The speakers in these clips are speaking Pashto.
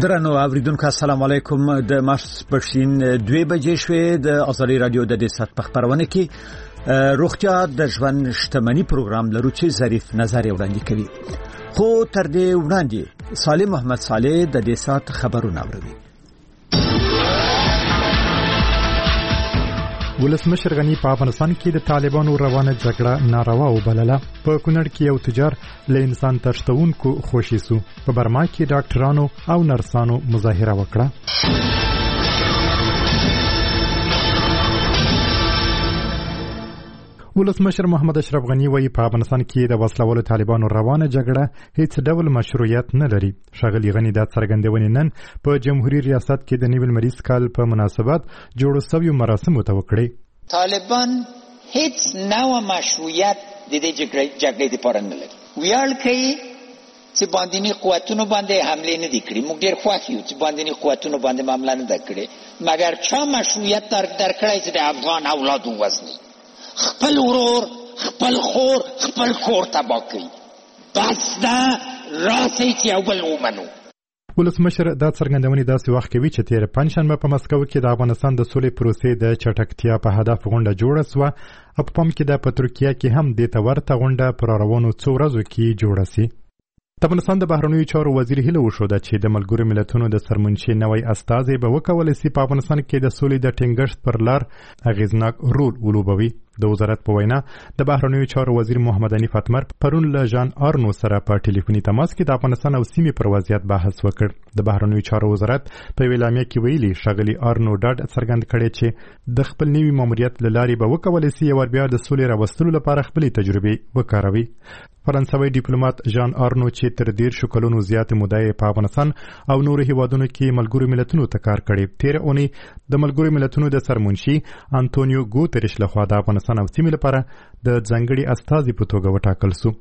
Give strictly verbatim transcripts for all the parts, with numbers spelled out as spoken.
درنو اوریدونکو السلام علیکم. د ماسپښین دوه بجې شوې د ازادي رادیو د دې سات په خبرونه کې روغتیا د ژوند شتمنۍ پروګرام لرو چې ظریف نظر وړاندې کوي. خو تر دې وړاندې صالح محمد صالح د دې سات خبرونه اوري. ولسمشر غنی په افغانستان کې د طالبانو روانه جګړه ناروا وبلله. په کونړ کې یو تجار له انسان تښتونکو خوشي سو. په برما کې ډاکټرانو او نرسانو مظاهره وکړه. ولسمشر محمد اشرف غنی وایي په افغانستان کې د وسلوالو طالبانو روانه جګړه هیڅ ډول مشروعیت نه لري. ښاغلي غنی دا څرګندونې نن په جمهوریت ریاست کې د نوي لمریز کال په مناسبت جوړ شویو مراسمو ته وکړې. طالبان هیڅ نوع مشروعیت د دې جګړې لپاره نه لري. ویاړ کوي چې باندینی قوتونو باندې حمله نه دي کړې. موږ ډېر خوښ یو چې باندینی قوتونو باندې حمله نه ده کړې، مګر چا مشروعیت درکړی چې د افغان اولاد ووژني، خپل ورور، خپل خور، خپل کور تباه کوي. بس دا راسي چې یو بل ومنو. ولسمشر دا څرګندونې داسې وخت کوي چې تیر پنځشنبه په مسکو کې د افغانستان د سولې پروسې د چټکتیا په هدف غونډه جوړه سوه. په پام کې د په ترکیه کې هم دې ته ورته غونډه پر روانو څو ورځو کې جوړه سي. د افغانستان د بهرنیو چارو وزیر هیله وښوده چې د ملګرو ملتونو د سرمنشي نوی استازی به وکولی سي په افغانستان کې د سولې د ټینګښت پر لار اغیزناک رول ولوبوي. د وزارت په وینا د بهرنیو چارو وزیر محمد حنیف اتمر پرون له ژان آرنو سره په ټلیفوني تماس کې د افغانستان او سیمې پر وضعیت بحث وکړ. د بهرنیو چارو وزارت په اعلامیه کې ویلي ښاغلي آرنو ډاډ څرګند کړی چې د خپل نوي ماموریت له لارې به وکولی سي یو بیا د سولې راوستلو لپاره خپلې تجربې وکاروي. فرانسوي ډیپلوماټ ژان آرنو چې تر ډېر کلونو زیاتې مودې په افغانستان او نورو هیوادونو کې ملګرو ملتونو ته کار کړی، تیر اونۍ د ملګرو ملتونو د سرمنشي انټونیو ګوتریش لخوا د افغانستان او سیمې لپاره د ځانګړي استازي په توګه وټاکل سو.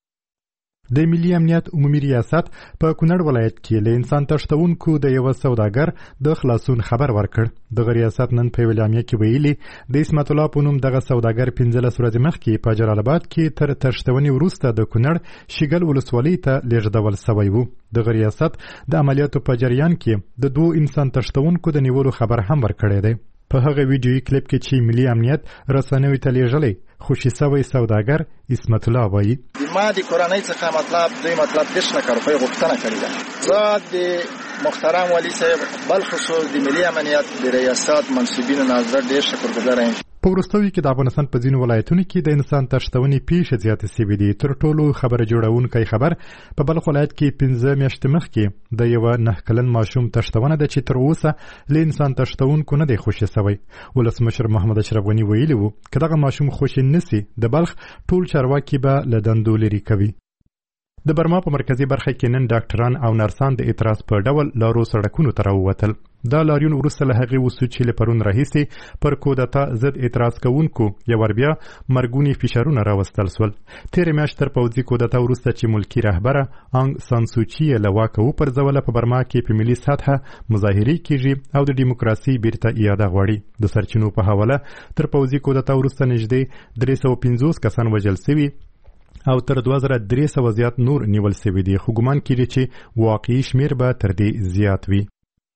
د ملي امنیت عمومي ریاست په کونړ ولایت کې له انسان تښتونکو د یو سوداګر د خلاصون خبر ورکړ. دغه ریاست نن په اعلامیه کې ویلي د اسمت الله په نوم دغه سوداګر پنځلس ورځې مخکې په جلال آباد کې تر تښتونې وروسته د کونړ شیګل ولسوالۍ ته لیږدول سوی و. دغه ریاست د عملیاتو په جریان کې د دوو انسان تښتونکو د نیولو خبر هم ورکړی دی. په هغه ویډیویي کلیپ کې چې ملي امنیت رسنیو ته لیږلی خوشي سوی سوداګر اسمت الله وایي ما د کورنۍ څخه مطلب دوی مطلب دېرش نه کار په غوښتنه کړې ده. زه د محترم والي صاحب بلخصوص د ملي امنیت د ریاست منصبینو نظر ډېر شکرګزار یم. په وروستیو کې د افغانستان په ځینو ولایتونو کې د انسان تښتونې پیښې زیاتې سوي دي. تر ټولو خبره جوړونکی خبر په بلخ ولایت کې پنځه میاشتې مخکې د یوه نهه کلن ماشوم تښتونه ده چې تر اوسه له انسان تښتونکو نه دی خوشي سوی. ولسمشر محمد اشرف غني ویلي و که دغه ماشوم خوشي نسي د بلخ ټول چارواکي به له دندو لرې کوي. د برما په مرکزي برخه کې نن ډاکټران او نرسان د اعتراض په ډول لارو سړکونو ته راووتل. دا لاریون وروسته له هغې وسو چې له پرون راهیسې پر کودتا ضد اعتراض کوونکو یو بیا مرګوني فشارونه راوستل سول. تېرې میاشت تر پوځي کودتا وروسته چې ملکي رهبره انګ سان سوچي یې له واکه وپرځوله په برما کې په ملي سطحه مظاهرې کیږي او د ډیموکراسي بیرته اعاده غواړي. د سرچینو په حواله تر پوځي کودتا وروسته نږدې درې سوه پنځوس کسان وژل سوي او تر دوه زره درې سوه زیات نور نیول سوي دي، خو ګمان کیږي چې واقعي شمیر به تر دې زیات وي.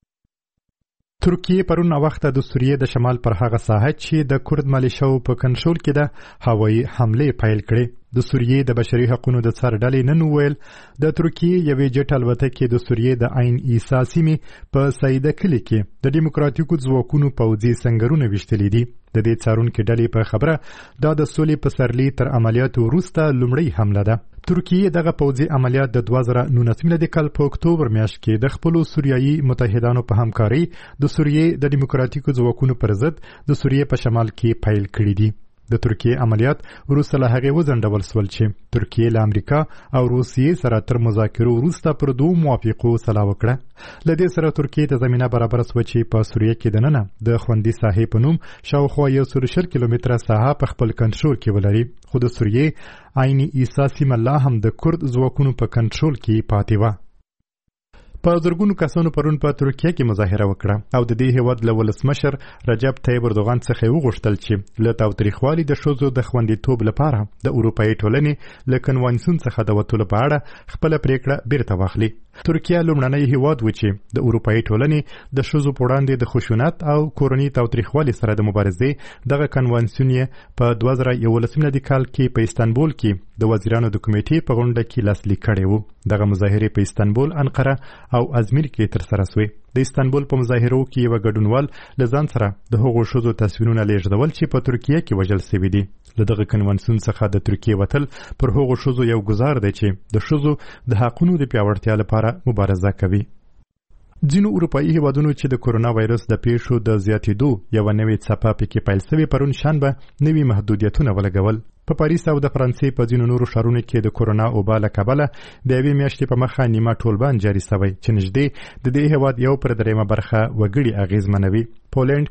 ترکیه پرون وخته د سوریې د شمال پر هغه ساحه چې د کورد ملیشو په کنټرول کې ده هوایي حملې پیل کړې. د سوریې د بشري حقوقو د څار ډلې نن وویل د ترکیې یوې جټ الوتکې د سوریې د عین عیسی سیمې په سیده کلي کې د ډیموکراتیکو ځواکونو پوځي سنګرونه ویشتلي دي. د دې څارونکو ډلې په خبره دا د سولې په سرلي تر عملیاتو وروسته لومړی حمله ده. ترکیه دغه پوځي عملیات د دوه زره نولس میلادي کال په اکتوبر میاشت کې د خپلو سوریایي متحدانو په همکارۍ د سوریې د ډیموکراتیکو ځواکونو پر ضد د سوریې په شمال کې پیل کړي دي. د ترکیه عملیات وروسته له هغې وځنډول سول چې ترکیه له امریکا او روسیې سره تر مذاکرو وروسته پر دوو موافقو سلا وکړه. له دې سره ترکیه ته زمینه برابره سوه چې په سوریه کې دننه د خوندي ساحې په نوم شاوخوا یو سل شل کیلومتره ساحه په خپل کنټرول کې ولري، خو د سوریې عین عیسی سیمه لا هم د کورد ځواکونو په کنټرول کې پاتې وه. په زرګونو کسانو پرون په ترکیه کې مظاهره وکړه او د دې هیواد له ولسمشر رجب طیب اردوغان څخه وغوښتل چې له تاوتریخوالي د ښځو د خوندیتوب لپاره د اروپایي ټولنې له کنوانسیون څخه د وتلو په اړه خپله پریکړه بیرته واخلي. ترکیه لومړنی هیواد و چې د اروپایي ټولنې د ښځو په وړاندې د خشونت او کورني تاوتریخوالي سره د مبارزې دغه کنوانسیون یې په دوه زره یولس میلادي کال کې په استانبول کې د وزیرانو د کمیټې په غونډه کې لاسلیک کړی و. دغه مظاهرې په استانبول، انقره او ازمیر کې ترسره شوې. د استانبول په مظاهرو کې یو ګډونوال له ځان سره د هغو ښځو تصویرونه لیږدول چې په ترکیه کې وژل شوي دي. له دغه کنوانسیون څخه د ترکیې وتل پر هغو ښځو یو ګزار دی چې د ښځو د حقونو د پیاوړتیا لپاره مبارزه کوي. ځینو اروپایي هیوادونو چې د کورونا وایرس د پیښو د زیاتېدو یوه نوې څپه پکې پیل شوې پرون شنبه نوي محدودیتونه ولګول. په پاریس او د فرانسې په ځینو نورو ښارونو کې د کورونا وبا له کبله د یوې میاشتې په مخه نیمه ټولبند جاري شوی چې نږدې د دې هیواد یو پر درېیمه برخه وګړي اغېزمنوي. پولنډ